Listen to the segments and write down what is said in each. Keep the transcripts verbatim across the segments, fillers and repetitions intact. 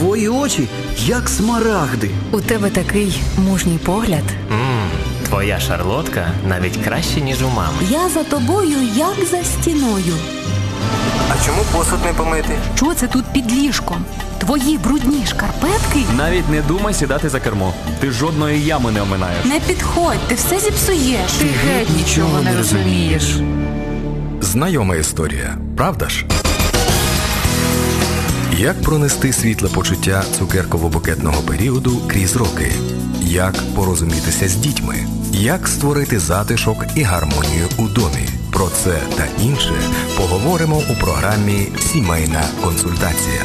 Твої очі, як смарагди. У тебе такий мужній погляд. Ммм, твоя шарлотка навіть краще, ніж у мами. Я за тобою, як за стіною. А чому посуд не помити? Що це тут під ліжком? Твої брудні шкарпетки? Навіть не думай сідати за кермо. Ти жодної ями не оминаєш. Не підходь, ти все зіпсуєш. Ти геть нічого не розумієш. Знайома історія, правда ж? Як пронести світле почуття цукерково-букетного періоду крізь роки? Як порозумітися з дітьми? Як створити затишок і гармонію у домі? Про це та інше поговоримо у програмі «Сімейна консультація».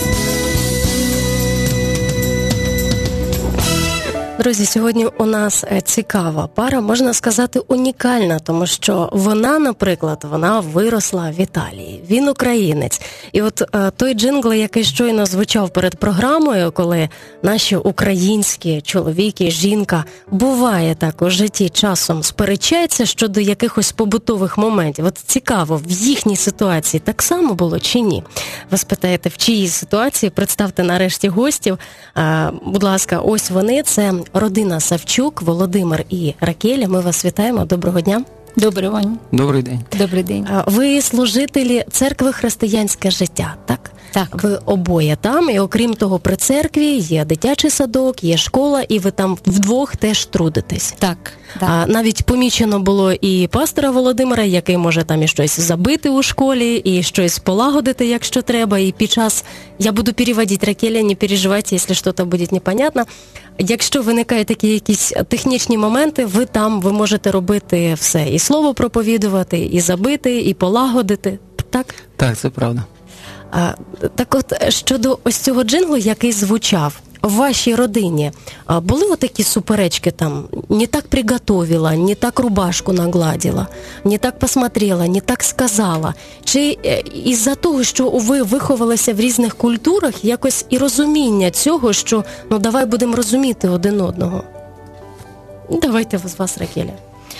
Друзі, сьогодні у нас цікава пара, можна сказати, унікальна, тому що вона, наприклад, вона виросла в Італії, він українець. І от е, той джингл, який щойно звучав перед програмою, коли наші українські чоловіки, жінка, буває так у житті часом сперечаються щодо якихось побутових моментів. От цікаво, в їхній ситуації так само було чи ні? Ви спитаєте, в чиїй ситуації? Представте нарешті гостів. Е, будь ласка, ось вони, це родина Савчук, Володимир і Ракеля. Ми вас вітаємо. Доброго дня. Доброго дня. Добрий день. Добрий день. Ви служителі церкви «Християнське життя», так? Так. Ви обоє там, і окрім того, при церкві є дитячий садок, є школа, і ви там вдвох теж трудитесь. Так. А, Да. навіть помічено було і пастора Володимира, який може там і щось забити у школі, і щось полагодити, якщо треба, і під час, я буду переводити, Ракеля, не переживайте, якщо щось буде непонятно. Якщо виникають такі якісь технічні моменти, ви там, ви можете робити все. І слово проповідувати, і забити, і полагодити. Так? Так, це правда. А, так от, щодо ось цього джинглу, який звучав, в вашій родині а, були отакі суперечки там, не так приготовила, не так рубашку нагладила, не так посмотрела, не так сказала? Чи е, із-за того, що ви виховалися в різних культурах, якось і розуміння цього, що ну давай будемо розуміти один одного? Давайте з вас, Ракеля.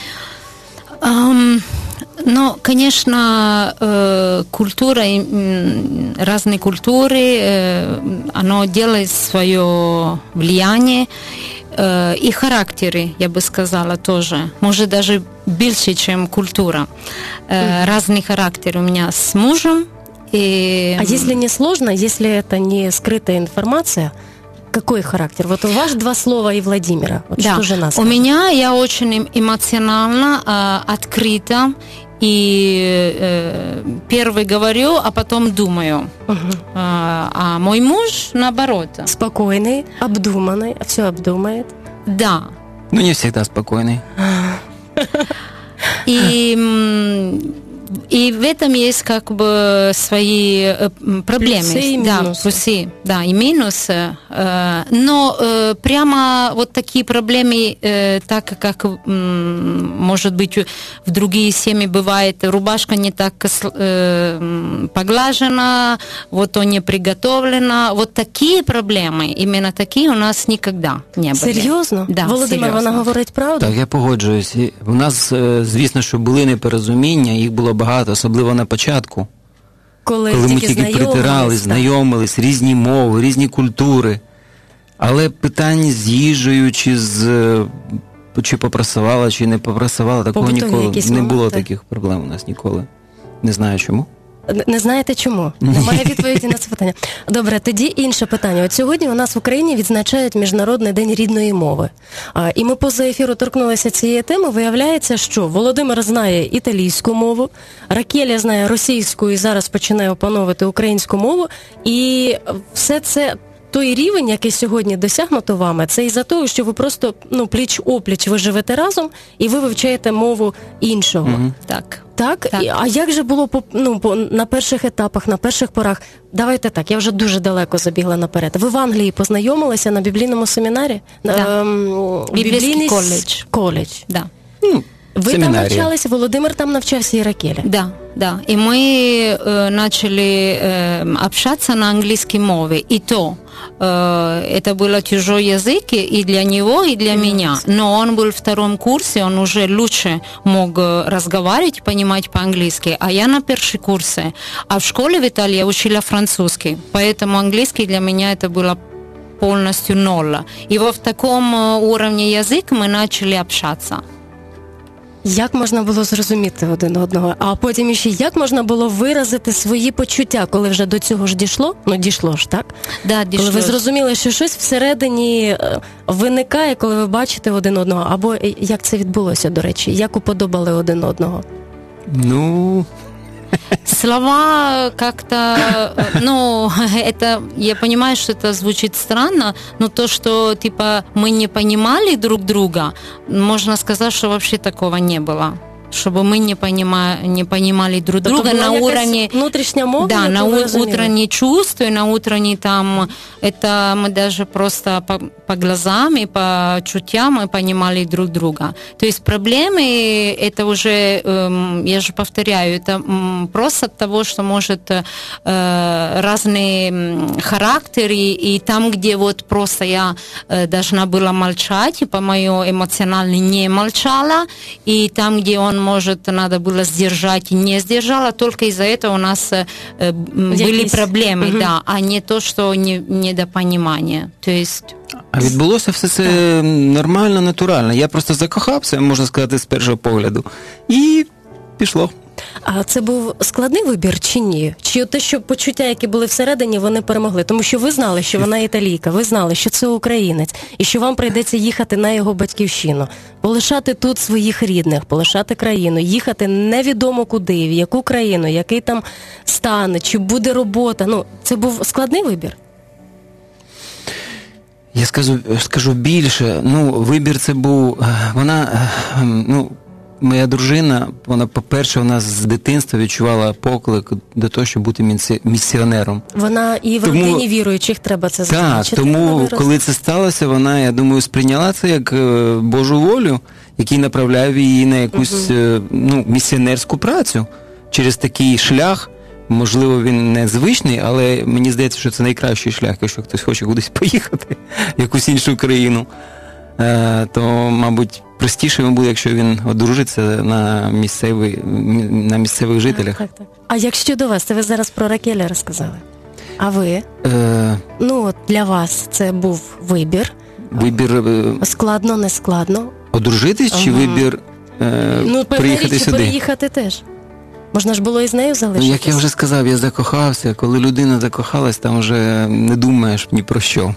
Um... Ну, конечно, культура, разные культуры, оно делает свое влияние, и характеры, я бы сказала, тоже. Может, даже больше, чем культура. Mm-hmm. Разный характер у меня с мужем. И... А если не сложно, если это не скрытая информация, какой характер? Вот у вас два слова и Владимира. Вот да. Что же нас? У меня я очень эмоционально, э, открыта. И э, первый говорю, а потом думаю. Угу. А, а мой муж, наоборот. Спокойный, обдуманный, все обдумает. Да. Ну, не всегда спокойный. И... И в этом есть как бы свои проблемы. Плюсы и да, минусы. Плюсы, да, и минусы. Но прямо вот такие проблемы, так как, может быть, в другие семьи бывает, рубашка не так поглажена, вот он не приготовлена. Вот такие проблемы, именно такие у нас никогда не были. Серйозно? Да, Володимир, вона говорить правду? Так, я погоджуюсь. У нас, звісно, що були непорозуміння, їх було багато, особливо на початку. Коли, коли ми тільки тільки притирались, знайомились, різні мови, різні культури. Але питань з їжею, чи з чи попрасувала, чи не попрасувала, такого побутові ніколи якісь не моменти. було таких проблем у нас ніколи. Не знаю чому. Не знаєте чому? Немає відповіді на це питання. Добре, тоді інше питання. От сьогодні у нас в Україні відзначають Міжнародний день рідної мови. А, і ми поза ефіру торкнулися цієї теми. Виявляється, що Володимир знає італійську мову, Ракеля знає російську і зараз починає опановувати українську мову. І все це... Той рівень, який сьогодні досягнуто вами, це із-за того, що ви просто ну, пліч-опліч, ви живете разом і ви вивчаєте мову іншого. Mm-hmm. Так. Так? Так. А як же було по, ну, по, на перших етапах, на перших порах? Давайте так, я вже дуже далеко забігла наперед. Ви в Англії познайомилися на біблійному семінарі? Да. Ем, Біблійський біблійний коледж. коледж. Да. Ну, Ви Семінарія. там навчалися, Володимир там навчався і Ракеля. Да, да. И мы э, начали э, общаться на английском мове. И то, э, это был тяжелый язык и для него, и для меня. Но он был в втором курсе, он уже лучше мог разговаривать, понимать по-английски. А я на первом курсе. А в школе в Италии я учила французский. Поэтому английский для меня это было полностью ноль. И вот в таком уровне языка мы начали общаться. Як можна було зрозуміти один одного? А потім ще як можна було виразити свої почуття, коли вже до цього ж дійшло? Ну, дійшло ж, так? Да, дійшло. Коли ви зрозуміли, що щось всередині виникає, коли ви бачите один одного. Або як це відбулося, до речі? Як уподобали один одного? Ну... Слова как-то, ну, это, я понимаю, что это звучит странно, но то, что, типа, мы не понимали друг друга, можно сказать, что вообще такого не было. Чтобы мы не, понима, не понимали друг друга тобто на уровне... внутрішня мова? Да, на уровне чувств, на уровне там... Это мы даже просто по, по глазам и по чутьям мы понимали друг друга. То есть проблемы, это уже, я же повторяю, это просто от того, что может разные характеры, и там, где вот просто я должна была молчать, и по-моему эмоционально не молчала, и там, где он может, надо было сдержать и не сдержала, только из-за этого у нас э, были проблемы, угу. Да, а не то, что не, недопонимание. То есть... А відбулося все це так. Нормально, натурально. Я просто закохався, можна сказати, з першого погляду. І пішло. А це був складний вибір чи ні? Чи те, що почуття, які були всередині, вони перемогли? Тому що ви знали, що вона італійка, ви знали, що це українець, і що вам прийдеться їхати на його батьківщину, полишати тут своїх рідних, полишати країну, їхати невідомо куди, в яку країну, який там стан, чи буде робота. Ну, це був складний вибір? Я скажу, скажу більше. Ну, вибір це був, вона, ну, моя дружина, вона, по-перше, вона з дитинства відчувала поклик до того, щоб бути місіонером. Вона і в тому, родині віруючих, треба це зазначити. Так, тому, коли це сталося, вона, я думаю, сприйняла це як Божу волю, який направляв її на якусь, угу. ну, місіонерську працю через такий шлях. Можливо, він незвичний, але мені здається, що це найкращий шлях, якщо хтось хоче кудись поїхати, в якусь іншу країну, то, мабуть, простіше йому буде, якщо він одружиться на, місцевий, на місцевих жителях. Так, так, так. А як щодо вас, це ви зараз про Ракеля розказали. А ви? Е... Ну, от для вас це був вибір. Вибір... Складно, не складно? Одружитись ага. чи вибір е... ну, приїхати річ, сюди? Ну, переїхати теж. Можна ж було і з нею залишитися. Ну, як я вже сказав, я закохався. Коли людина закохалась, там вже не думаєш ні про що.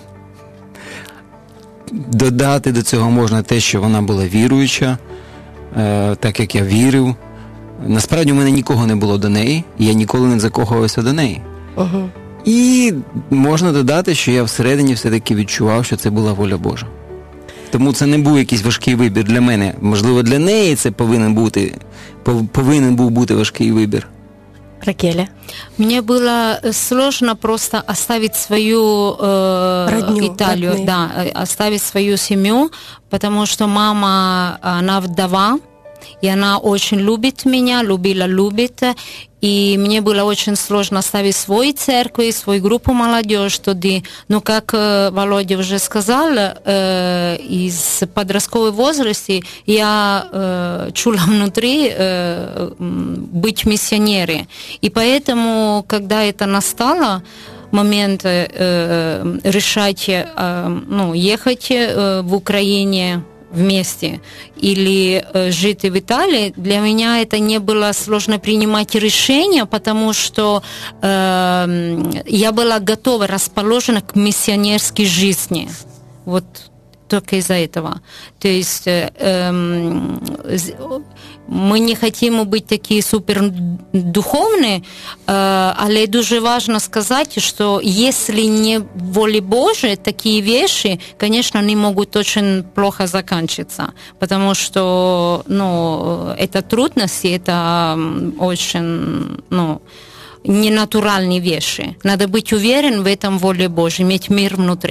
Додати до цього можна те, що вона була віруюча, е, так як я вірив. Насправді у мене нікого не було до неї, і я ніколи не закохувався до неї. Угу. І можна додати, що я всередині все-таки відчував, що це була воля Божа. Тому це не був якийсь важкий вибір для мене. Можливо, для неї це повинен бути, повинен був бути важкий вибір. Ракеля? Мне было сложно просто оставить свою э, родню, Италию, родные. да, оставить свою семью, потому что мама, она вдова, и она очень любит меня, любила, любит, и мне было очень сложно оставить свою церковь, свою группу молодежи, туда. Но, как э, Володя уже сказал, э, из подросткового возраста я э, чула внутри э, быть миссионером. И поэтому, когда это настало, момент э, решать, э, ну, ехать э, в Украине вместе или э, жить в Италии, для меня это не было сложно принимать решения, потому что э, я была готова, расположена к миссионерской жизни. Вот только из-за этого. То есть э, э, мы не хотим быть такие супер духовные, э, але дуже важно сказать, что если не воля Божия, такие вещи, конечно, они могут очень плохо заканчиваться, потому что, ну, это трудности, это очень, ну, ненатуральные вещи. Надо быть уверен в этом воле Божьей, иметь мир внутри.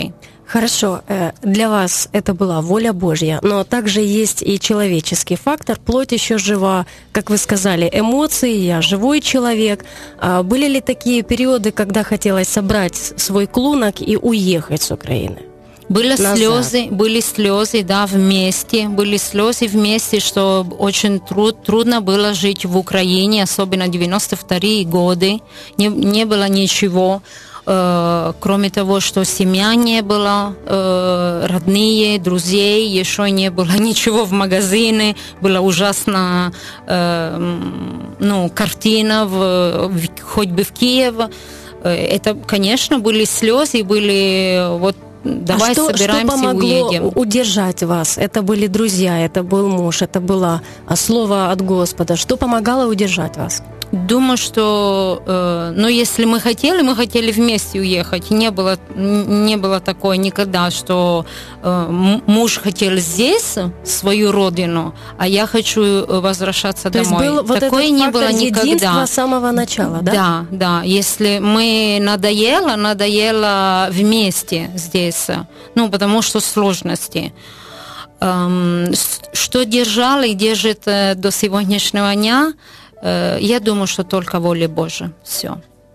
Хорошо, для вас это была воля Божья, но также есть и человеческий фактор. Плоть еще жива, как вы сказали, эмоции, я живой человек. Были ли такие периоды, когда хотелось собрать свой клунок и уехать с Украины? Были Назад. слезы, были слезы, да, вместе, были слезы вместе, что очень труд, трудно было жить в Украине, особенно девяносто вторые годы, не, не было ничего, э, кроме того, что семья не было, э, родные, друзей, еще не было ничего в магазине, была ужасная э, ну, картина, в, в, хоть бы в Киеве. Это, конечно, были слезы, были вот давай а что, собираемся что помогло и уедем. Удержать вас? Это были друзья, это был муж, это было слово от Господа. Что помогало удержать вас? Думаю, что, э, ну, если мы хотели, мы хотели вместе уехать. Не было, не было такое никогда, что э, муж хотел здесь свою родину, а я хочу возвращаться То домой. Есть был вот такое этот не фактор было никогда. Единства с самого начала, да? Да, да. Если мы надоело, надоело вместе здесь, ну, потому что сложности. Эм, что держало и держит до сегодняшнего дня, я думаю, що тільки воля Божа. Все.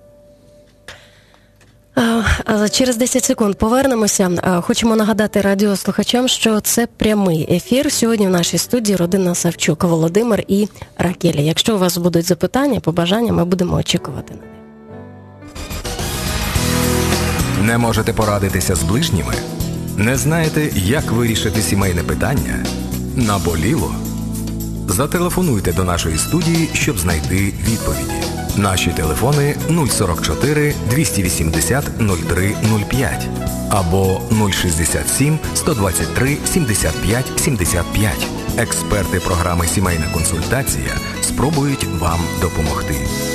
Через десять секунд повернемося. Хочемо нагадати радіослухачам, що це прямий ефір. Сьогодні в нашій студії родина Савчук, Володимир і Ракеля. Якщо у вас будуть запитання, побажання, ми будемо очікувати на них. Не можете порадитися з ближніми? Не знаєте, як вирішити сімейне питання? Наболіло? Зателефонуйте до нашої студії, щоб знайти відповіді. Наші телефони нуль сорок чотири двісті вісімдесят нуль три нуль п'ять або нуль шістдесят сім сто двадцять три сімдесят п'ять сімдесят п'ять. Експерти програми «Сімейна консультація» спробують вам допомогти.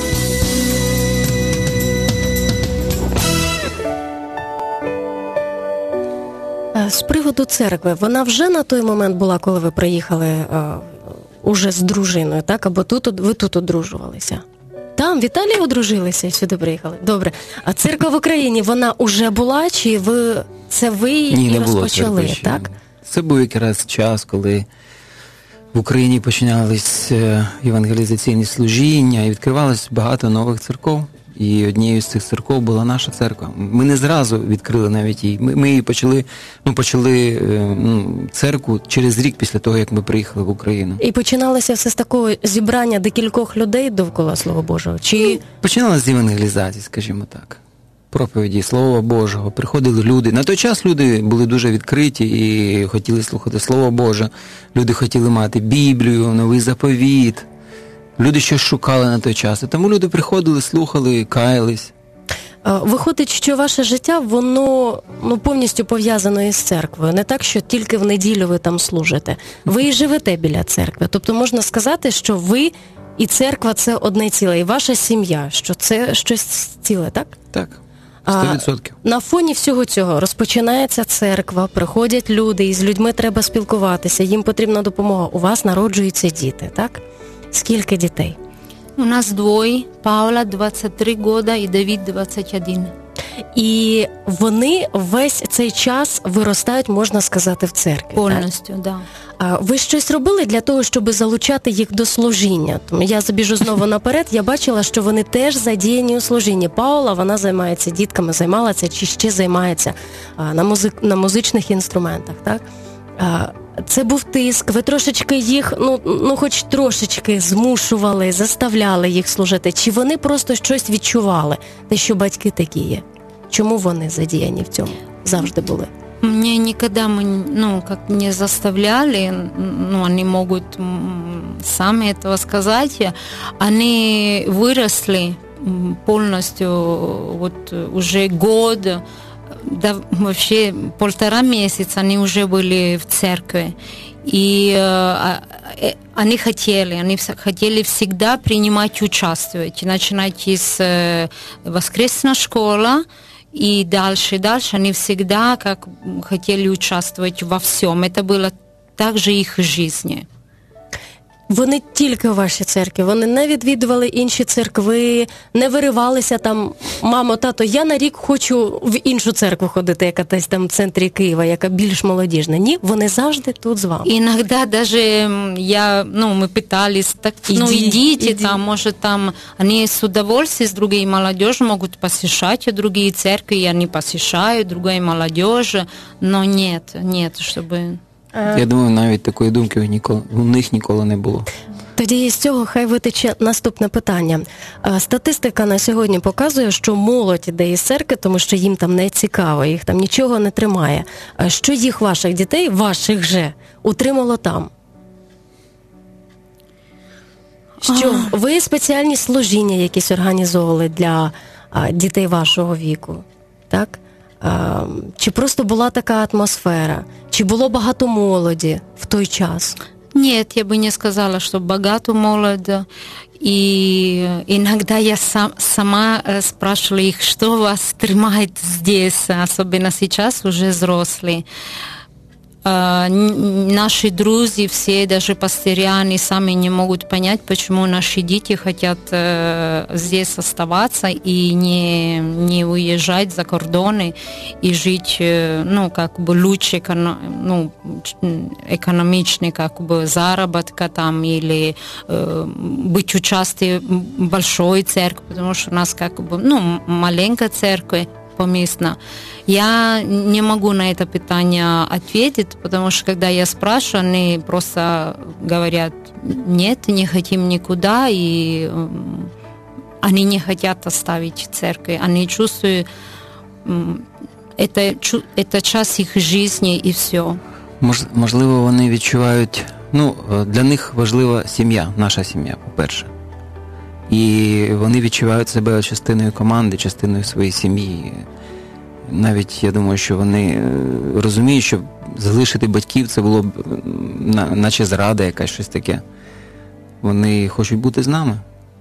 З приводу церкви, вона вже на той момент була, коли ви приїхали уже з дружиною, так? Або тут, ви тут одружувалися? Там, в Італії одружилися і сюди приїхали? Добре. А церква в Україні, вона уже була, чи ви, це ви Ні, і не було розпочали, церкви ще. так? Це був якраз час, коли в Україні починались євангелізаційні служіння і відкривалось багато нових церков. І однією з цих церков була наша церква. Ми не зразу відкрили навіть її. Ми, ми її почали, ну, почали ну, церкву через рік після того, як ми приїхали в Україну. І починалося все з такого зібрання декількох людей довкола Слова Божого? Чи... Починалося з евангелізації, скажімо так. Проповіді Слова Божого. Приходили люди. На той час люди були дуже відкриті і хотіли слухати Слово Боже. Люди хотіли мати Біблію, Новий Заповіт. Люди щось шукали на той час. І тому люди приходили, слухали, каялись. Виходить, що ваше життя, воно ну, повністю пов'язано із церквою. Не так, що тільки в неділю ви там служите. Ви і живете біля церкви. Тобто можна сказати, що ви і церква – це одне ціле. І ваша сім'я, що це щось ціле, так? Так, сто відсотків. На фоні всього цього розпочинається церква, приходять люди, і з людьми треба спілкуватися, їм потрібна допомога. У вас народжуються діти, так? Скільки дітей? У нас двоє. Паула двадцять три роки і Давид двадцять один. І вони весь цей час виростають, можна сказати, в церкві. Повністю, так. Да. А ви щось робили для того, щоб залучати їх до служіння? Тому я забіжу знову наперед, я бачила, що вони теж задіяні у служінні. Паула, вона займається дітками, займалася чи ще займається на, музик, на музичних інструментах, так? Це був тиск, ви трошечки їх, ну, ну хоч трошечки змушували, заставляли їх служити, чи вони просто щось відчували, те, що батьки такі є? Чому вони задіяні в цьому? Завжди були. Мне никогда мы, ну, как не заставляли, ну, они могут сами этого сказать, они выросли полностью, вот уже год, да, вообще полтора месяца они уже были в церкви, и э, они хотели, они хотели всегда принимать участвовать, начинать из э, воскресной школы, и дальше, дальше они всегда как хотели участвовать во всем. Это было также их жизни. вони тільки у вашій церкві, вони не відвідували інші церкви, не виривалися там, мамо, тато, я на рік хочу в іншу церкву ходити, яка десь там в центрі Києва, яка більш молодіжна. Ні, вони завжди тут з вами. Иногда даже я, ну, мы пытались, так, ну, Иди, идите иди. там, может, там, они с удовольствием с другой молодежью могут посещать другие церкви, и они посещают другой молодежи, но нет, нет, чтобы... Я думаю, навіть такої думки у, ніколи, у них ніколи не було. Тоді із цього хай витече наступне питання. Е, Статистика на сьогодні показує, що молодь іде із церкви, тому що їм там не цікаво, їх там нічого не тримає. Е, Що їх, ваших дітей, ваших же, утримало там? Що ви спеціальні служіння якісь організовували для а, дітей вашого віку, так? А, чи просто була така атмосфера? Чи було багато молоді в той час? Нет, я бы не сказала, что богато молодо. И иногда я сам, сама э, спрашивала их, что вас тримает здесь, особенно сейчас уже взрослые. А, н- наши друзья, все, даже пастыря, они сами не могут понять, почему наши дети хотят э, здесь оставаться и не, не уезжать за кордоны и жить, э, ну, как бы лучше, эконо- ну, ч- экономичный, как бы, заработка там, или э, быть участием большой церкви, потому что у нас, как бы, ну, м- маленькая церковь, поместно. Я не могу на это питание ответить, потому что когда я спрашиваю, они просто говорят, нет, не хотим никуда, и м, они не хотят оставить церковь. Они чувствуют, м, это, чу- это часть их жизни, и все. Мож, можливо, вони відчувають, ну, для них важлива сім'я, наша сім'я, по-перше. І вони відчувають себе частиною команди, частиною своєї сім'ї. Навіть, я думаю, що вони е, розуміють, що залишити батьків це було б е, на- наче зрада якась, щось таке. Вони хочуть бути з нами.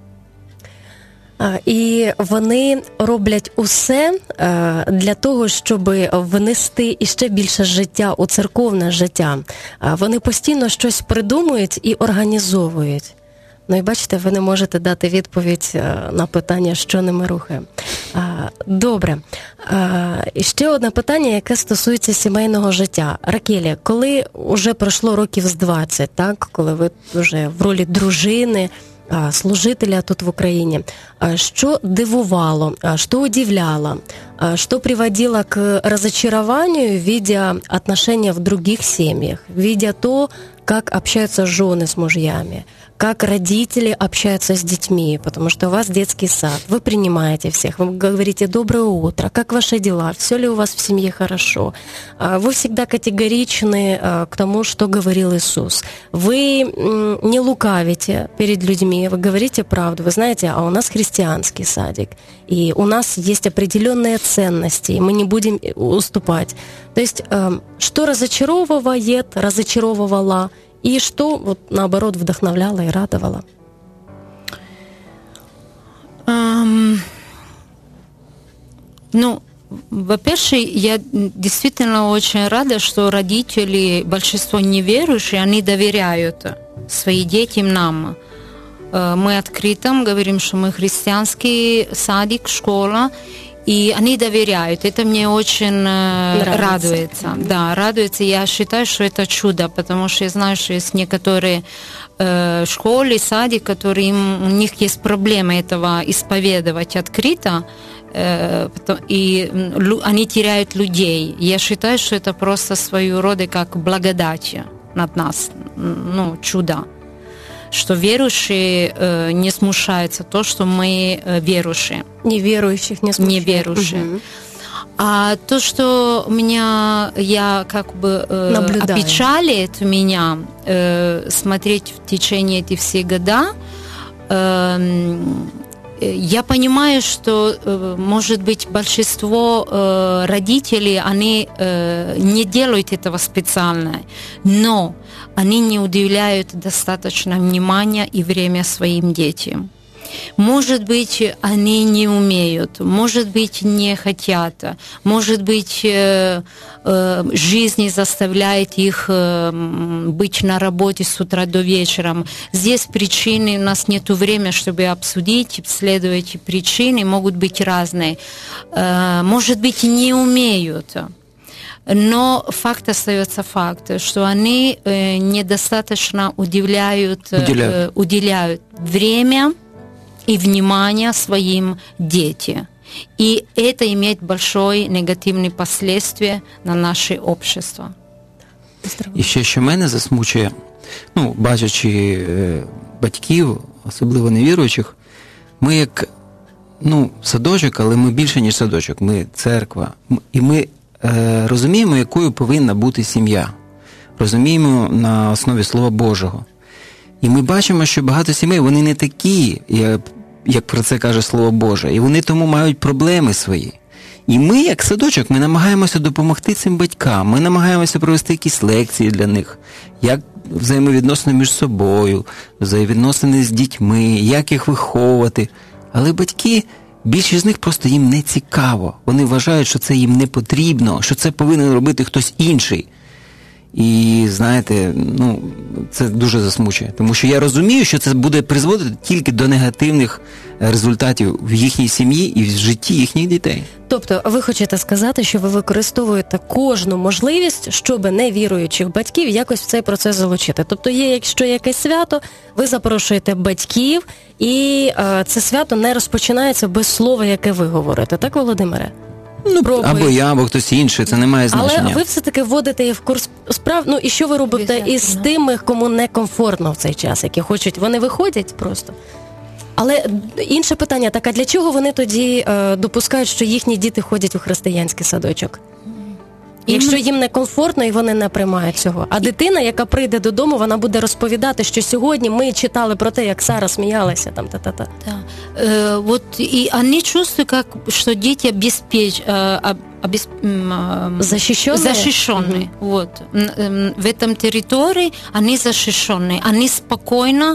А, І вони роблять усе е, для того, щоб внести іще більше життя у церковне життя. А, Вони постійно щось придумують і організовують. Ну і бачите, ви не можете дати відповідь е, на питання, що ними рухає. А, Добре. А, І ще одне питання, яке стосується сімейного життя. Ракелі, коли вже пройшло років з двадцять, так, коли ви вже в ролі дружини, а, служителя тут в Украине, а, что дивувало, а, что удивляло, а, что приводило к разочарованию, видя отношения в других семьях, видя то, как общаются жены с мужьями, как родители общаются с детьми, потому что у вас детский сад, вы принимаете всех, вы говорите «доброе утро», как ваши дела, все ли у вас в семье хорошо. А, Вы всегда категоричны а, к тому, что говорил Иисус. Вы м, не лукавите перед людьми, вы говорите правду. Вы знаете, а у нас христианский садик, и у нас есть определенные ценности, и мы не будем уступать. То есть, э, что разочаровывает, разочаровывало, и что, вот, наоборот, вдохновляло и радовало? Эм, ну, во-первых, я действительно очень рада, что родители, большинство неверующие, они доверяют своим детям нам. Э, Мы открыто говорим, что мы христианский садик, школа, и они доверяют. Это мне очень э, Нравится. радуется. Да, радуется. Я считаю, что это чудо, потому что я знаю, что есть некоторые э, школы, садик, которые им, у них есть проблема этого исповедовать открыто, э, потом- и м, лю- они теряют людей. Я считаю, что это просто своего рода как благодать над нас, м, ну, чудо. Что верующие э, не смущаются то, что мы э, верующие. Неверующих не смущает. Неверующие. Мгм. А то, что меня, я как бы э, Наблюдаю. опечалит меня э, смотреть в течение этих всех года, э, я понимаю, что, э, может быть, большинство э, родителей, они э, не делают этого специально, но они не уделяют достаточно внимания и время своим детям. Может быть, они не умеют, может быть, не хотят, может быть, э, э, жизнь заставляет их э, быть на работе с утра до вечера. Здесь причины, у нас нет времени, чтобы обсудить, исследовать эти причины, могут быть разные. Э, может быть, не умеют. Но факт остается факт, что они э, недостаточно удивляют, уделяют. Э, уделяют время и внимание своим детям. И это имеет большое негативное последствие на наше общество. І ще, що мене засмучує, ну, бачачи е, батьків, особливо невіруючих, ми як, ну, садочок, але ми більше, ніж садочок, ми церква. І ми е, розуміємо, якою повинна бути сім'я. Розуміємо на основі Слова Божого. І ми бачимо, що багато сімей, вони не такі, як, як про це каже Слово Боже. І вони тому мають проблеми свої. І ми, як садочок, ми намагаємося допомогти цим батькам, ми намагаємося провести якісь лекції для них, як взаємовідносини між собою, взаємовідносини з дітьми, як їх виховувати. Але батьки, більшість з них просто їм не цікаво. Вони вважають, що це їм не потрібно, що це повинен робити хтось інший. І, знаєте, ну, це дуже засмучує. Тому що я розумію, що це буде призводити тільки до негативних результатів в їхній сім'ї і в житті їхніх дітей. Тобто, ви хочете сказати, що ви використовуєте кожну можливість, щоб невіруючих батьків якось в цей процес залучити. Тобто, є якщо якесь свято, ви запрошуєте батьків, і е, це свято не розпочинається без слова, яке ви говорите. Так, Володимире? Ну, Пробуй. Або я, або хтось інший, це не має значення. Але ви все-таки вводите їх в курс справ. Ну, і що ви робите із тими, кому некомфортно в цей час, які хочуть, вони виходять просто? Але інше питання таке, а для чого вони тоді е, допускають, що їхні діти ходять у християнський садочок? Якщо їм некомфортно і вони не приймають цього. А дитина, яка прийде додому, вона буде розповідати, що сьогодні ми читали про те, як Сара сміялася, там, та-та-та. Да. Э, вот и они чувствуют, как, что дети обеспеч... э, обесп... э, защищенные. защищенные. Mm-hmm. Вот. В этом территории они защищенные. Они спокойно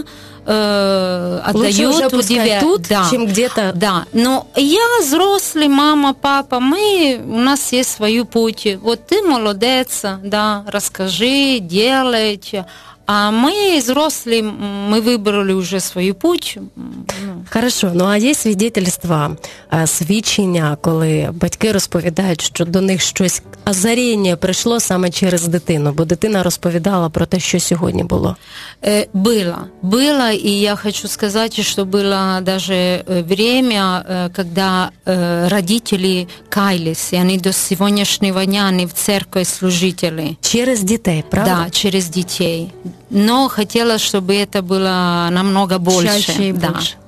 э, отдают, удивляют. Тут, да. чем где-то. Да. Но я взрослый, мама, папа, мы, у нас есть свой путь. Вот ты молодец, да, расскажи, делай. А ми, взрослі, ми вибрали вже свій путь. Хорошо, ну а є свідетельства, свідчення, коли батьки розповідають, що до них щось озаріння прийшло саме через дитину, бо дитина розповідала про те, що сьогодні було? Было, было, и я хочу сказать, что было даже время, когда родители каялись, и они до сегодняшнего дня, они в церкви служители. Через детей, правда? Да, через детей. Но хотела, чтобы это было намного больше. Чаще і да. більше.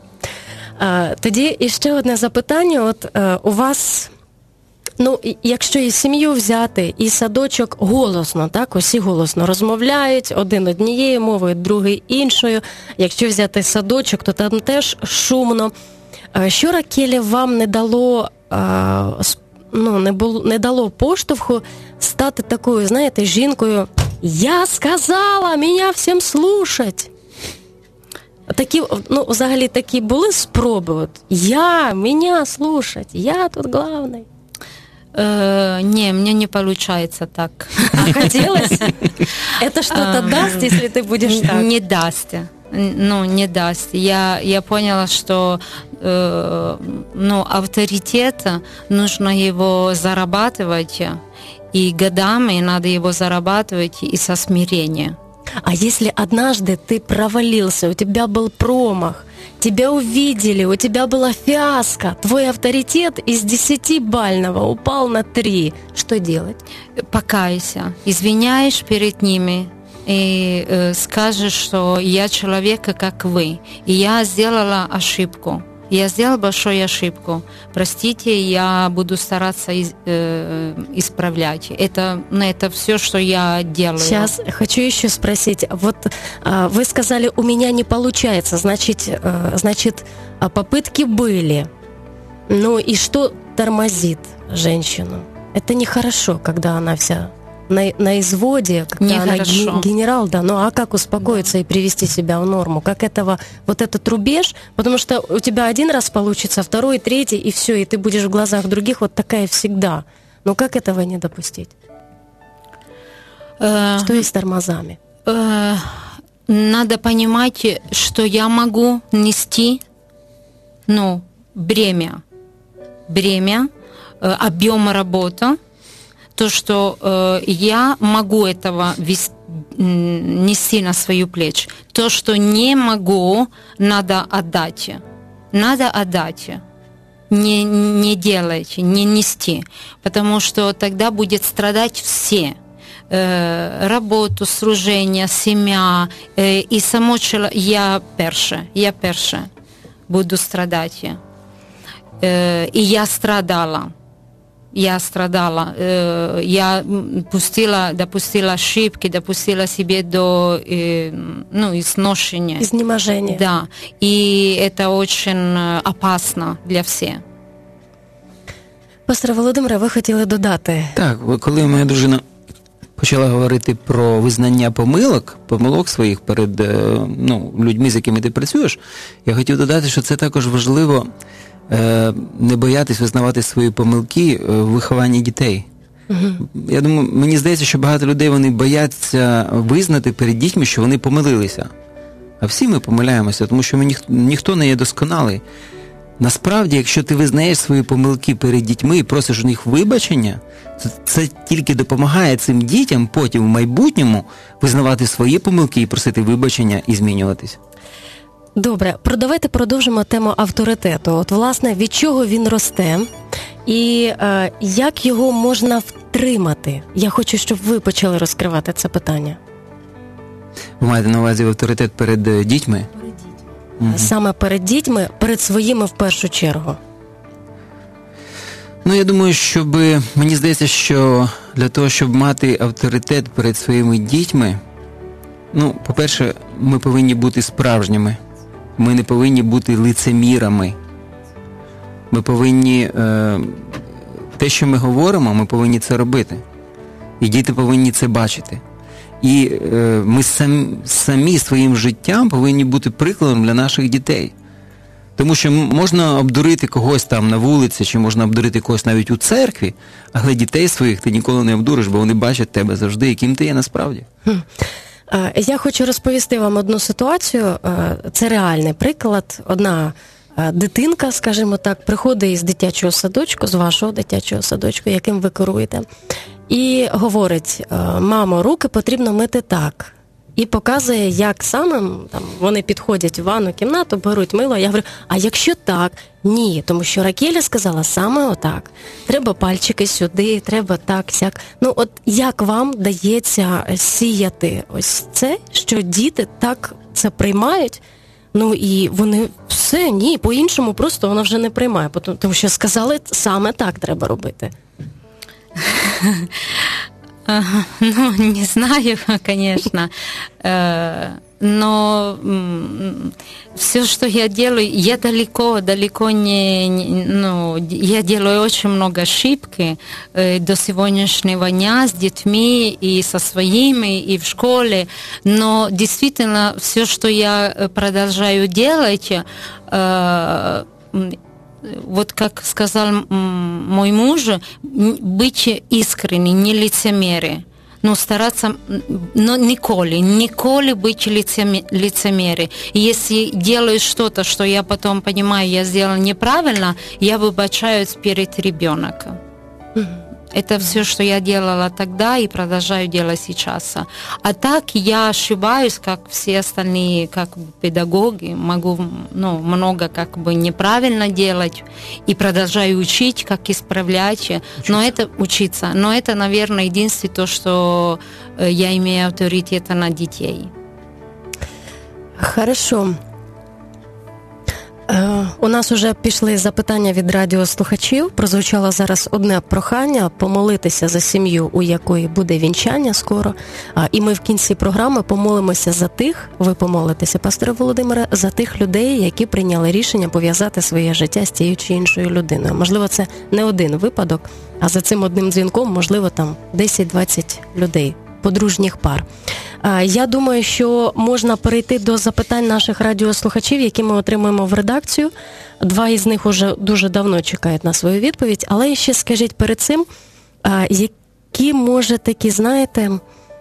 А, тоді іще одне запитання. От а, у вас, ну, якщо і сім'ю взяти, і садочок голосно, так, усі голосно розмовляють, один однією мовою, другий іншою. Якщо взяти садочок, то там теж шумно. А, що Ракелі вам не дало, а, ну, не було, не дало поштовху стати такою, знаєте, жінкою? Я сказала, мене всім слушать. Такі, ну, взагалі такі були спроби? От, я, мене слушать, я тут главный. Э, не, мне не получается так. А хотелось? Это что-то даст, если ты будешь так? Не даст. Ну, не даст. Я, я поняла, что э, ну, авторитет, нужно его зарабатывать, и годами надо его зарабатывать и со смирения. А если однажды ты провалился, у тебя был промах, тебя увидели, у тебя была фиаско, твой авторитет из десятибалльного упал на три, что делать? Покайся, извиняешь перед ними и э, скажешь, что я человек, как вы, и я сделала ошибку. Я сделала большую ошибку. Простите, я буду стараться из, э, исправлять. Это, ну, это все, что я делаю. Сейчас хочу еще спросить. Вот а, вы сказали, у меня не получается. Значит, а, значит, попытки были. Ну и что тормозит женщину? Это нехорошо, когда она вся на, на изводе, когда она Нехорошо. ге- генерал, да, ну а как успокоиться и привести себя в норму? Как этого, вот этот рубеж, потому что у тебя один раз получится, второй, третий, и все, и ты будешь в глазах других вот такая всегда. Ну как этого не допустить? Э, Что есть с тормозами? э, Надо понимать, что я могу нести, ну, бремя, бремя, э, объем работы, то, что э, я могу этого вес- м, нести на свою плечи. То, что не могу, надо отдать. Надо отдать. Не, не делайте, не нести. Потому что тогда будет страдать все. Э, работу, служение, семья. Э, и само чело... Я перше, я перше буду страдать. Э, и я страдала. Я страдала, э, я пустила, допустила ошибки, допустила себе до э, ну, изношения. Изнеможение. Да, и это очень опасно для всіх. Пасторе Володимире, ви хотіли додати? Так, коли моя дружина почала говорити про визнання помилок, помилок своїх перед ну, людьми, з якими ти працюєш, я хотів додати, що це також важливо не боятись визнавати свої помилки в вихованні дітей. Угу. Я думаю, мені здається, що багато людей вони бояться визнати перед дітьми, що вони помилилися. А всі ми помиляємося, тому що ми ніх, ніхто не є досконалий. Насправді, якщо ти визнаєш свої помилки перед дітьми і просиш у них вибачення, це, це тільки допомагає цим дітям потім в майбутньому визнавати свої помилки і просити вибачення і змінюватись. Добре, давайте продовжимо тему авторитету. От, власне, від чого він росте і е, як його можна втримати? Я хочу, щоб ви почали розкривати це питання. Ви маєте на увазі авторитет перед дітьми? Перед дітьми. Угу. Саме перед дітьми, перед своїми в першу чергу. Ну, я думаю, щоб, мені здається, що для того, щоб мати авторитет перед своїми дітьми, ну, по-перше, ми повинні бути справжніми. Ми не повинні бути лицемірами. Ми повинні, е, те, що ми говоримо, ми повинні це робити. І діти повинні це бачити. І е, ми сам, самі своїм життям повинні бути прикладом для наших дітей. Тому що можна обдурити когось там на вулиці, чи можна обдурити когось навіть у церкві, але дітей своїх ти ніколи не обдуриш, бо вони бачать тебе завжди, яким ти є насправді. Я хочу розповісти вам одну ситуацію. Це реальний приклад. Одна дитинка, скажімо так, приходить із дитячого садочку, з вашого дитячого садочку, яким ви керуєте, і говорить: мамо, руки потрібно мити так. І показує, як саме там, вони підходять в ванну кімнату, беруть мило. Я говорю, а якщо так? Ні, тому що Ракеля сказала саме отак. Треба пальчики сюди, треба так, сяк. Ну от як вам дається сіяти ось це, що діти так це приймають, ну і вони все, ні, по-іншому просто вона вже не приймає, тому що сказали, саме так треба робити. Ну, не знаю, конечно, но все, что я делаю, я далеко, далеко не, ну, я делаю очень много ошибки до сегодняшнего дня с детьми и со своими, и в школе, но действительно все, что я продолжаю делать, вот как сказал мой муж, быть искренним, не лицемерие. Ну, стараться, но николи, николи быть лицемерием. Если делаю что-то, что я потом понимаю, я сделала неправильно, я выбачаюсь перед ребенком. Это все, что я делала тогда и продолжаю делать сейчас. А так я ошибаюсь, как все остальные, как педагоги, могу, ну, много как бы неправильно делать и продолжаю учить, как исправлять. Учиться. Но это учиться. Но это, наверное, единственное то, что я имею авторитет над детей. Хорошо. У нас уже пішли запитання від радіослухачів. Прозвучало зараз одне прохання помолитися за сім'ю, у якої буде вінчання скоро. І ми в кінці програми помолимося за тих, ви помолитеся, пасторе Володимире, за тих людей, які прийняли рішення пов'язати своє життя з тією чи іншою людиною. Можливо, це не один випадок, а за цим одним дзвінком, можливо, там десять-двадцять людей, подружніх пар. Я думаю, що можна перейти до запитань наших радіослухачів, які ми отримуємо в редакцію. Два із них уже дуже давно чекають на свою відповідь. Але ще скажіть перед цим, які, може, такі, знаєте,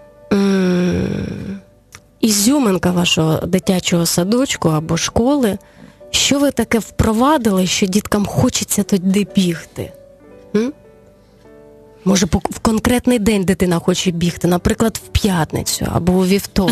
ізюминка вашого дитячого садочку або школи, що ви таке впровадили, що діткам хочеться туди бігти? М? Може, в конкретний день дитина хоче бігти, наприклад, в п'ятницю або у вівторок?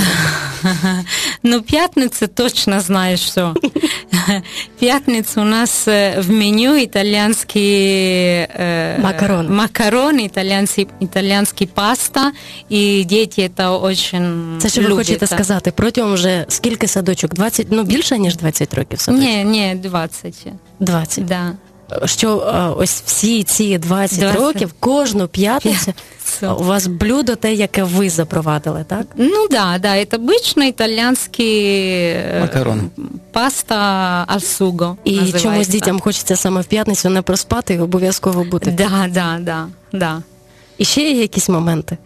Ну, пятница точно знаешь, что. Пятница у нас в меню итальянский э, макарон, макарон итальянский, итальянский паста, и дети это очень Це що любят. Ви хочете сказати? Протягом вже скільки садочок? двадцять, ну більше, ніж двадцять років садочок? Ні, ні, двадцять. двадцять? Да. Що ось всі ці двадцять, двадцять років, кожну п'ятницю у вас блюдо те, яке ви запровадили, так? Ну да, да, это обычно итальянский макарон. Паста аль суго. І називається. чомусь дітям хочеться саме в п'ятницю не проспати і обов'язково бути. Да, да, да, да. І ще є якісь моменти?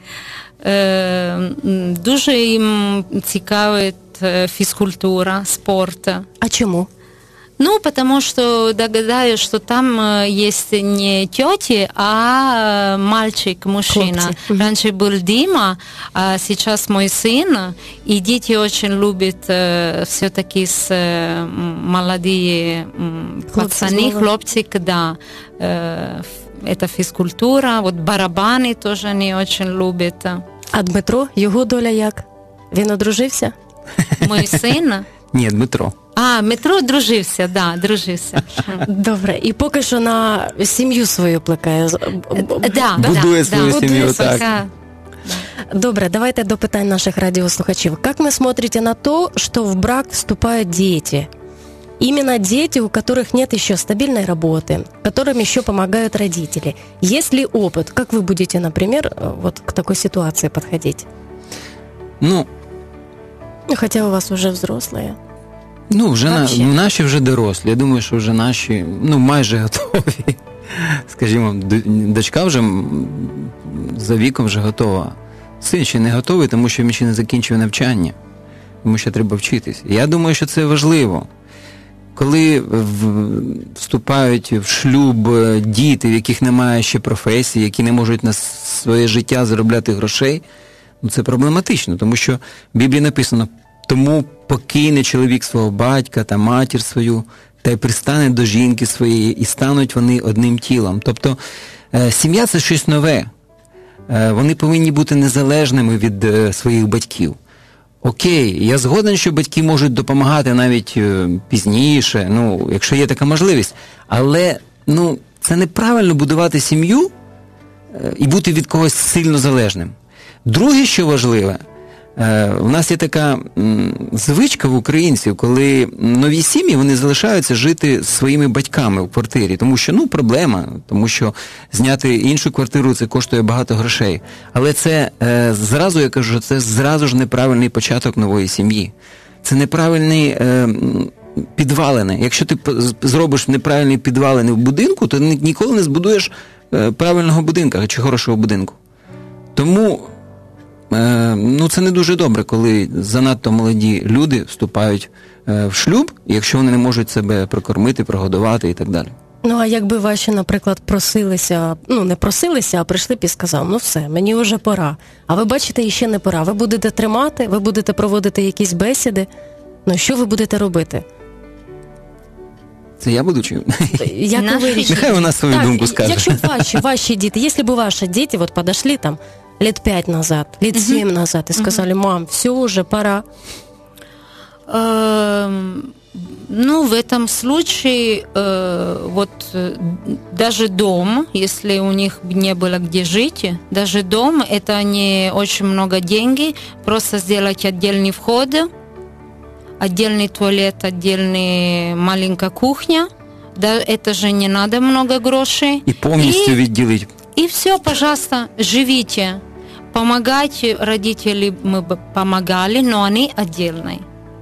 Е, дуже їм цікавить фізкультура, спорт. А чому? Ну, потому что догадаюсь, что там есть не тети, а мальчик, мужчина. Хлопцы. Раньше был Дима, а сейчас мой сын. И дети очень любят э, все-таки с э, молодые э, пацаны, хлопчик, да. Э, это физкультура, вот барабаны тоже они очень любят. А Дмитро, його доля як? Він одружився? Мой син? Ні, Дмитро. А, Дмитро дружився, да, дружився. Добре, і поки що на сім'ю свою плекає. Да, Будує да, свою да. сім'ю, Будує так. пока. Добре, давайте до питань наших радиослушачей. Как вы смотрите на то, что в брак вступают дети? Именно дети, у которых нет еще стабильной работы, которым еще помогают родители. Есть ли опыт? Как вы будете, например, вот к такой ситуации подходить? Ну, хотя у вас уже взрослые. Ну, вже на, наші вже дорослі. Я думаю, що вже наші, ну, майже готові. Скажімо, дочка вже за віком вже готова. Син ще не готовий, тому що він ще не закінчив навчання. Тому що треба вчитись. Я думаю, що це важливо. Коли вступають в шлюб діти, в яких немає ще професії, які не можуть на своє життя заробляти грошей, ну, це проблематично, тому що в Біблії написано: тому покине чоловік свого батька та матір свою, та й пристане до жінки своєї, і стануть вони одним тілом. Тобто сім'я – це щось нове. Вони повинні бути незалежними від своїх батьків. Окей, я згоден, що батьки можуть допомагати навіть пізніше, ну, якщо є така можливість. Але, ну, це неправильно будувати сім'ю і бути від когось сильно залежним. Друге, що важливе, у нас є така звичка в українців, коли нові сім'ї, вони залишаються жити з своїми батьками в квартирі, тому що, ну, проблема, тому що зняти іншу квартиру, це коштує багато грошей. Але це, зразу я кажу, це зразу ж неправильний початок нової сім'ї. Це неправильний підвалини. Якщо ти зробиш неправильні підвалини в будинку, то ніколи не збудуєш правильного будинка чи хорошого будинку. Тому ну, це не дуже добре, коли занадто молоді люди вступають в шлюб, якщо вони не можуть себе прокормити, прогодувати і так далі. Ну, а якби ваші, наприклад, просилися, ну, не просилися, а прийшли б і сказав: ну все, мені вже пора. А ви бачите, іще не пора. Ви будете тримати, ви будете проводити якісь бесіди. Ну, що ви будете робити? Це я буду чи? Як ви вирішите? Нехай вона свою так, думку скаже. Якщо б ваші, ваші діти, якщо б ваші діти вот подошли там лет пять назад, лет uh-huh. семь назад и сказали: мам, все уже, пора. Ну, в этом случае вот даже дом, если у них не было где жить, даже дом, это не очень много денег, просто сделать отдельный вход, отдельный туалет, отдельная маленькая кухня. Да, это же не надо много грошей. І повністю И- відділити. И все, пожалуйста, живите. Помогайте, родители мы бы помогали, но они отдельные.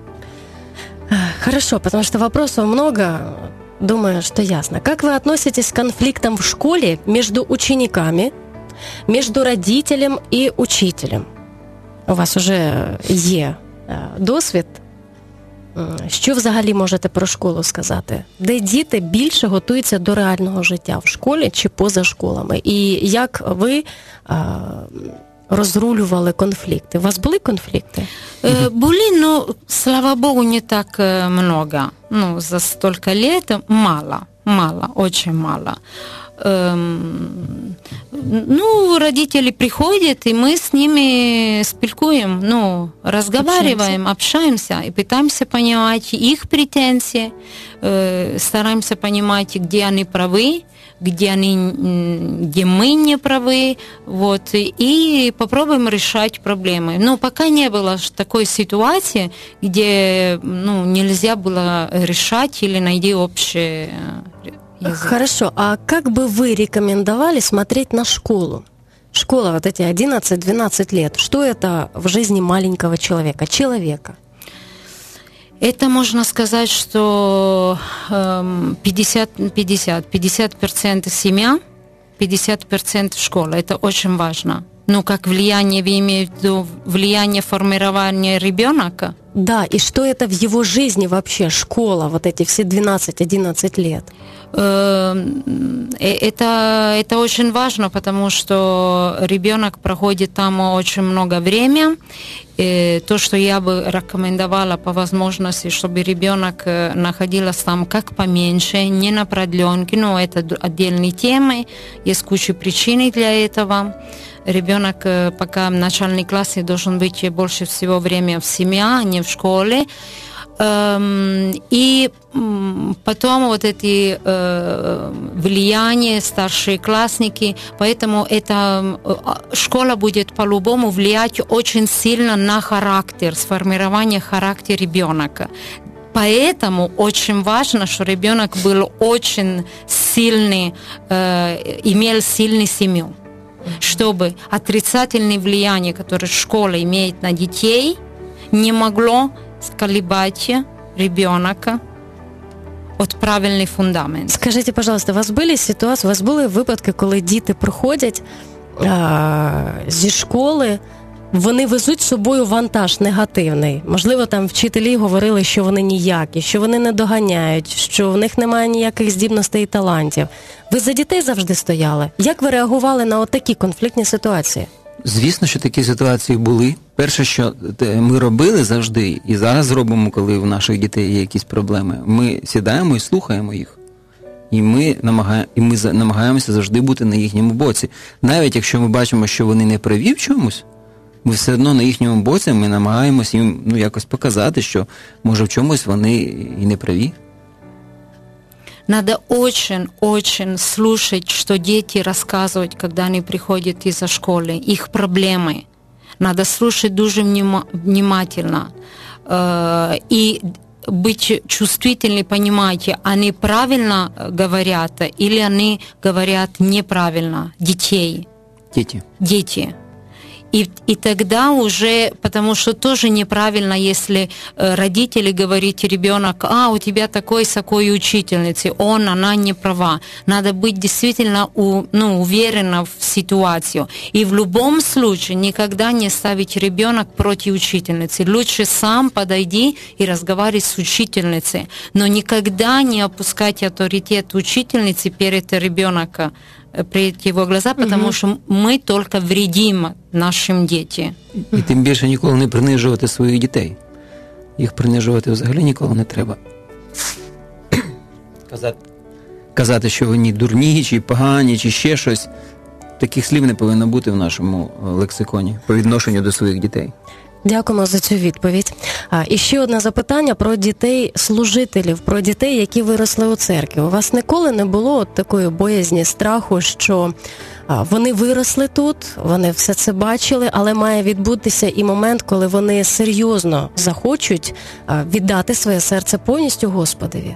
Хорошо, потому что вопросов много. Думаю, что ясно. Как вы относитесь к конфликтам в школе между учениками, между родителем и учителем? У вас уже є е, досвід. М, Що взагалі можете про школу сказати? Де діти більше готуються до реального життя в школі чи поза школами? І як ви е, розрулювали конфлікти? У вас були конфлікти? Э, Были, но, слава богу, не так э, много. Ну, за столько лет мало, мало, очень мало. Эм, Ну, родители приходят, и мы с ними спилькуем, ну, разговариваем, общаемся и пытаемся понимать их претензии, э, стараемся понимать, где они правы, где они, м, где мы не правы, вот, и попробуем решать проблемы. Но пока не было ж такой ситуации, где, ну, нельзя было решать или найти общее язык. Хорошо, а как бы вы рекомендовали смотреть на школу? Школа, вот эти одиннадцать-двенадцать лет, что это в жизни маленького человека, человека? Это можно сказать, что эм, пятьдесят на пятьдесят. пятьдесят процентов семья, пятьдесят процентов школа. Это очень важно. Ну, как влияние, вы имеете в виду влияние формирования ребенка? Да, и что это в его жизни вообще, школа, вот эти все двенадцать-одиннадцать лет? Э, Это, это очень важно, потому что ребенок проходит там очень много времени. И то, что я бы рекомендовала по возможности, чтобы ребенок находился там как поменьше, не на продленке, но это отдельные темы, есть куча причин для этого. Ребенок пока в начальной классе должен быть больше всего время в семье, а не в школе. И потом вот эти влияния, старшие классники, поэтому эта школа будет по-любому влиять очень сильно на характер, сформирование характера ребенка. Поэтому очень важно, что ребенок был очень сильный, имел сильную семью, чтобы отрицательное влияние, которое школа имеет на детей, не могло сколебать ребенка от правильний фундамент. Скажіть, пожалуйста, у вас були ситуації, у вас були випадки, коли діти приходять а, зі школи, вони везуть з собою вантаж негативний. Можливо, там вчителі говорили, що вони ніякі, що вони не доганяють, що в них немає ніяких здібностей і талантів. Ви за дітей завжди стояли? Як ви реагували на отакі конфліктні ситуації? Звісно, що такі ситуації були. Перше, що ми робили завжди, і зараз зробимо, коли у наших дітей є якісь проблеми, ми сідаємо і слухаємо їх. І ми, намагає... і ми намагаємося завжди бути на їхньому боці. Навіть якщо ми бачимо, що вони не праві в чомусь, ми все одно на їхньому боці, ми намагаємося їм, ну, якось показати, що, може, в чомусь вони і не праві. Надо очень-очень слушать, что дети рассказывают, когда они приходят из-за школы, их проблемы. Надо слушать дуже внима- внимательно. Э, и быть чувствительным, понимаете, они правильно говорят или они говорят неправильно. Детей. Дети. Дети. И, и тогда уже, потому что тоже неправильно, если э, родители говорят, ребенок, а, у тебя такой-сякой учительница, он, она не права. Надо быть действительно у, ну, уверенно в ситуацию. И в любом случае никогда не ставить ребенок против учительницы. Лучше сам подойди и разговаривай с учительницей. Но никогда не опускать авторитет учительницы перед ребенком, перед его глаза, потому угу. что мы только вредим нашим дітям. І тим більше ніколи не принижувати своїх дітей. Їх принижувати взагалі ніколи не треба. Казати, Казати, що вони дурні, чи погані, чи ще щось. Таких слів не повинно бути в нашому лексиконі по відношенню до своїх дітей. Дякуємо за цю відповідь. А, і ще одне запитання про дітей-служителів, про дітей, які виросли у церкві. У вас ніколи не було от такої боязні, страху, що а, вони виросли тут, вони все це бачили, але має відбутися і момент, коли вони серйозно захочуть а, віддати своє серце повністю Господові?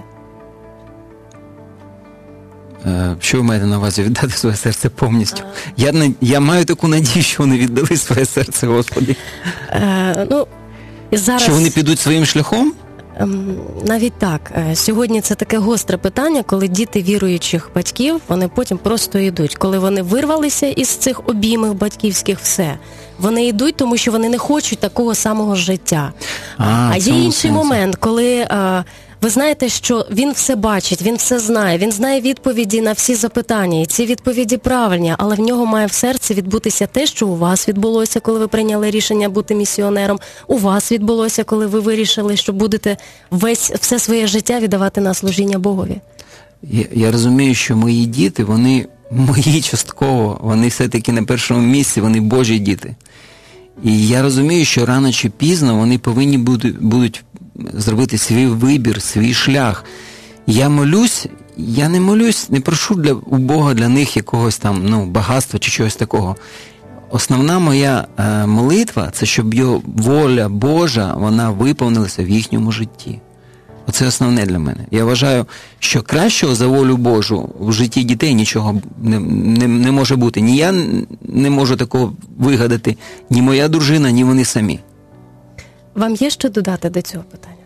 Що ви маєте на увазі віддати своє серце повністю? Я, не, я маю таку надію, що вони віддали своє серце Господі. Е, ну, і зараз... Що вони підуть своїм шляхом? Навіть так. Сьогодні це таке гостре питання, коли діти віруючих батьків, вони потім просто йдуть. Коли вони вирвалися із цих обіймів батьківських, все. Вони йдуть, тому що вони не хочуть такого самого життя. А, а є інший сенсі. момент, коли... Ви знаєте, що він все бачить, він все знає, він знає відповіді на всі запитання, і ці відповіді правильні, але в нього має в серці відбутися те, що у вас відбулося, коли ви прийняли рішення бути місіонером, у вас відбулося, коли ви вирішили, що будете весь, все своє життя віддавати на служіння Богові. Я, я розумію, що мої діти, вони мої частково, вони все-таки на першому місці, вони Божі діти. І я розумію, що рано чи пізно вони повинні будуть, будуть зробити свій вибір, свій шлях. Я молюсь, я не молюсь, не прошу для, у Бога для них якогось там, ну, багатства чи чогось такого. Основна моя е, молитва – це щоб його воля Божа, вона виповнилася в їхньому житті. Оце основне для мене. Я вважаю, що кращого за волю Божу в житті дітей нічого не, не, не може бути. Ні я не можу такого вигадати, ні моя дружина, ні вони самі. Вам є що додати до цього питання?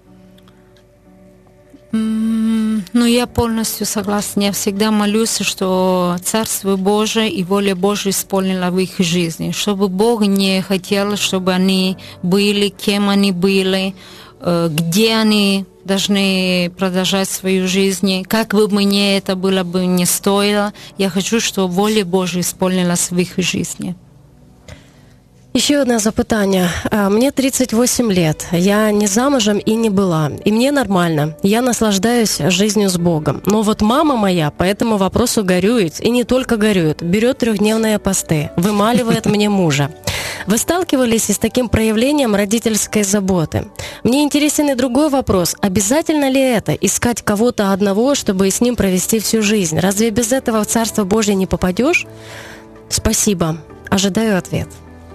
Mm, ну, я полностью согласна. Я всегда молюсь, что Царство Божие и воля Божия исполнила в их жизни. Чтобы Бог не хотел, чтобы они были, кем они были, где они должны продолжать свою жизнь. Как бы мне это было бы не стоило, я хочу, чтобы воля Божия исполнилась в их жизни. Еще одно запытание. Мне тридцать восемь лет. Я не замужем и не была. И мне нормально. Я наслаждаюсь жизнью с Богом. Но вот мама моя по этому вопросу горюет. И не только горюет. Берет трехдневные посты. Вымаливает мне мужа. Вы сталкивались с таким проявлением родительской заботы? Мне интересен и другой вопрос. Обязательно ли это искать кого-то одного, чтобы с ним провести всю жизнь? Разве без этого в Царство Божие не попадешь? Спасибо. Ожидаю ответ.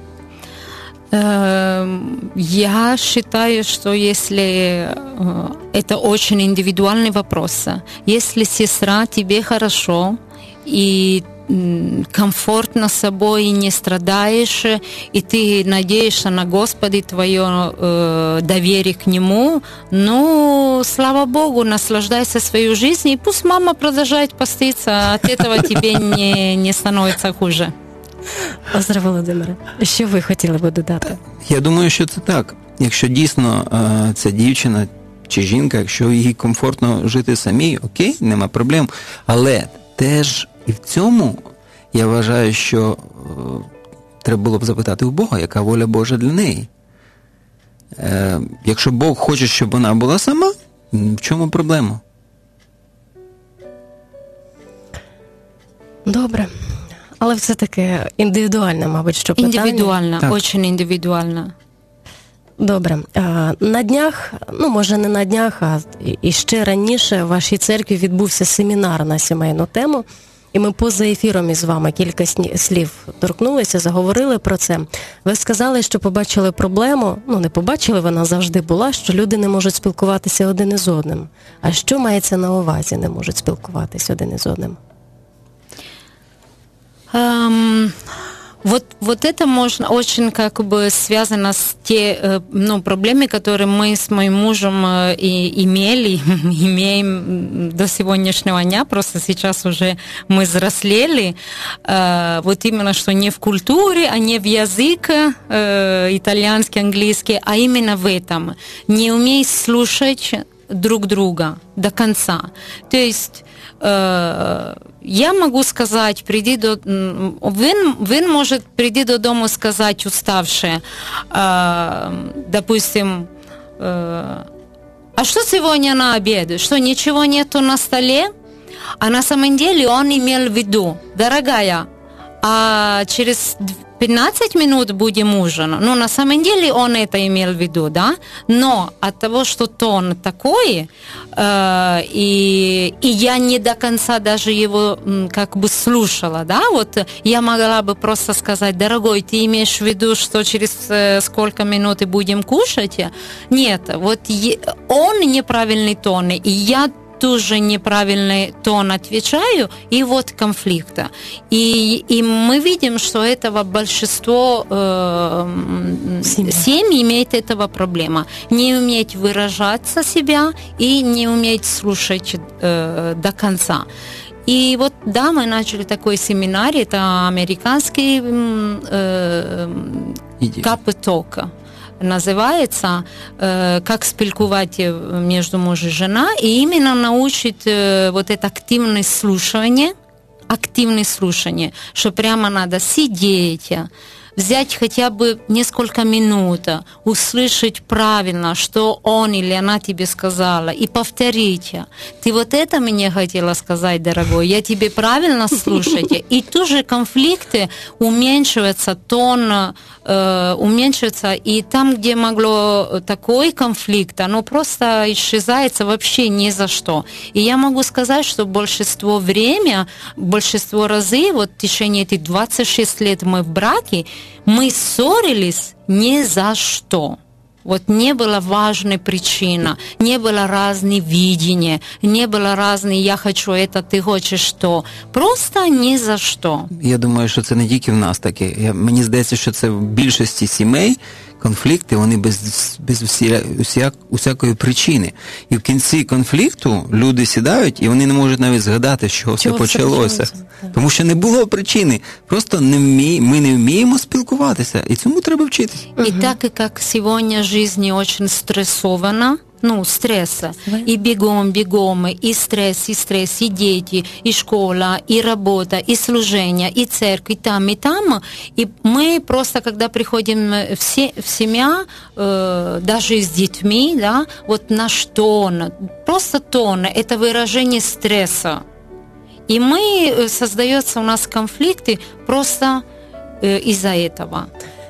Я считаю, что если это очень индивидуальный вопрос, если сестра тебе хорошо и комфортно с собой, и не страдаешь, и ты надеешься на Господа и твое э, доверие к Нему, ну, слава Богу, наслаждайся своей жизнью, и пусть мама продолжает поститься, от этого тебе не, не становится хуже. Озере Володимире, що ви хотіли би додати? Я думаю, що це так. Якщо дійсно е, ця дівчина чи жінка, якщо їй комфортно жити самій, окей, нема проблем. Але теж і в цьому я вважаю, що е, треба було б запитати у Бога, яка воля Божа для неї. Е, якщо Бог хоче, щоб вона була сама, в чому проблема? Добре. Але все-таки індивідуальне, мабуть, що питання. Індивідуально, дуже індивідуально. Добре. На днях, ну, може не на днях, а і ще раніше в вашій церкві відбувся семінар на сімейну тему, і ми поза ефіром із вами кілька слів торкнулися, заговорили про це. Ви сказали, що побачили проблему, ну, не побачили, вона завжди була, що люди не можуть спілкуватися один із одним. А що мається на увазі, не можуть спілкуватися один із одним? Um, вот, вот это можно очень как бы связано с те, ну, проблемами, которые мы с моим мужем и имели, имеем до сегодняшнего дня, просто сейчас уже мы взрослели, uh, вот именно что не в культуре, а не в язык uh, итальянский, английский, а именно в этом. Не уметь слушать друг друга до конца. То есть э, я могу сказать, приди до... Він, він може прийти додому і сказати, уставши, э, допустим, э, а что сегодня на обед? Что, ничего нету на столе? А на самом деле он имел в виду, дорогая, а через пятнадцать минут будем ужинать. Ну, на самом деле он это имел в виду, да? Но от того, что тон такой, э, и, и я не до конца даже его как бы слушала, да? Вот я могла бы просто сказать: дорогой, ты имеешь в виду, что через э, сколько минут будем кушать? Нет, вот е- он неправильный тон, и я тоже неправильный тон отвечаю, и вот конфликта. И, и мы видим, что этого большинство э, семей имеет этого проблема. Не уметь выражаться себя и не уметь слушать э, до конца. И вот, да, мы начали такой семинар, это американский э, кап-ток. Называется э, «Как спілкувати между муж и жена», и именно научить э, вот это активное слушание, активное слушание, что прямо надо сидеть, взять хотя бы несколько минут, услышать правильно, что он или она тебе сказала, и повторить. Ты вот это мне хотела сказать, дорогой, я тебе правильно слушать. И тоже конфликты уменьшиваются, тон э, уменьшится, и там, где могло такой конфликт, оно просто исчезает вообще ни за что. И я могу сказать, что большинство времени, большинство разы, вот в течение этих двадцать шесть лет мы в браке, мы ссорились ни за что. Вот не было важной причины, не было разных видений, не было разных «я хочу это, ти хочеш то». Просто ні за що. Я думаю, що це не тільки в нас таке. Я, мені здається, що це в більшості сімей конфлікти, вони без, без усіля, усяк, усякої причини. І в кінці конфлікту люди сідають, і вони не можуть навіть згадати, з чого все почалося. Тому що не було причини. Просто не вмі... ми не вміємо спілкуватися, і цьому треба вчитися. І так, як сьогодні життя дуже стресована, ну, стресса, и бегом, бегом, и стресс, и стресс, и дети, и школа, и работа, и служение, и церковь, и там, и там. И мы просто, когда приходим в, се- в семья, э, даже с детьми, да, вот наш тон, просто тон, это выражение стресса. И мы, создается у нас конфликты просто э, из-за этого.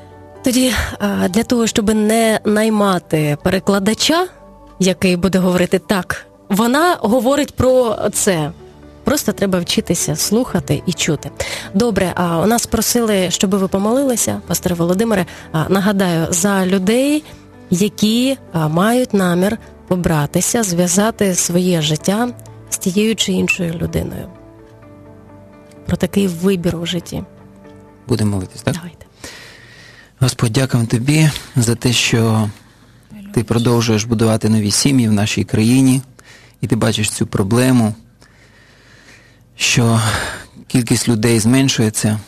Тоді для того, щоб не наймати перекладача, який буде говорити так, вона говорить про це. Просто треба вчитися слухати і чути. Добре, а у нас просили, щоб ви помолилися, пасторе Володимире. Нагадаю, за людей, які мають намір побратися, зв'язати своє життя з тією чи іншою людиною. Про такий вибір у житті. Будемо молитись, так? Давайте. Господь, дякуємо Тобі за те, що Ти продовжуєш будувати нові сім'ї в нашій країні, і Ти бачиш цю проблему, що кількість людей зменшується,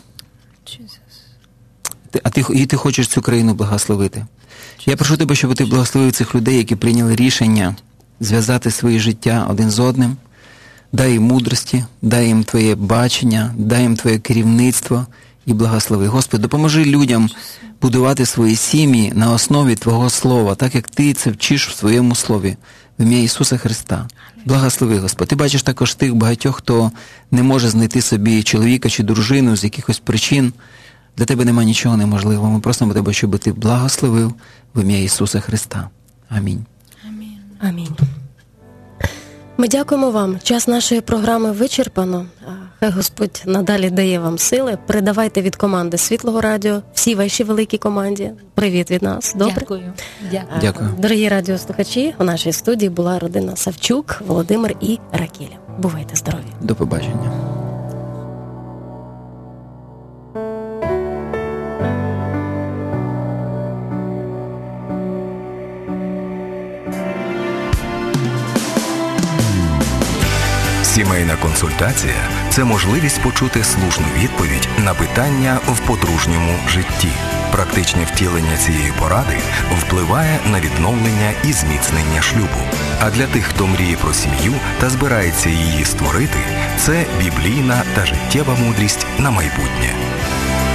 а ти, і Ти хочеш цю країну благословити. Я прошу Тебе, щоб Ти благословив цих людей, які прийняли рішення зв'язати своє життя один з одним. Дай їм мудрості, дай їм Твоє бачення, дай їм Твоє керівництво і благослови. Господи, допоможи людям будувати свої сім'ї на основі Твого Слова, так як Ти це вчиш в Своєму Слові, в ім'я Ісуса Христа. Благослови, Господь. Ти бачиш також тих багатьох, хто не може знайти собі чоловіка чи дружину з якихось причин. Для Тебе немає нічого неможливого. Ми просимо Тебе, щоб Ти благословив в ім'я Ісуса Христа. Амінь. Амінь. Амінь. Ми дякуємо вам. Час нашої програми вичерпано. Хай Господь надалі дає вам сили. Передавайте від команди Світлого Радіо всій вашій великій команді. Привіт від нас. Добре? Дякую. Дякую. Дякую. Дорогі радіослухачі, у нашій студії була родина Савчук, Володимир і Ракіля. Бувайте здорові. До побачення. Сімейна консультація – це можливість почути слушну відповідь на питання в подружньому житті. Практичне втілення цієї поради впливає на відновлення і зміцнення шлюбу. А для тих, хто мріє про сім'ю та збирається її створити, це біблійна та життєва мудрість на майбутнє.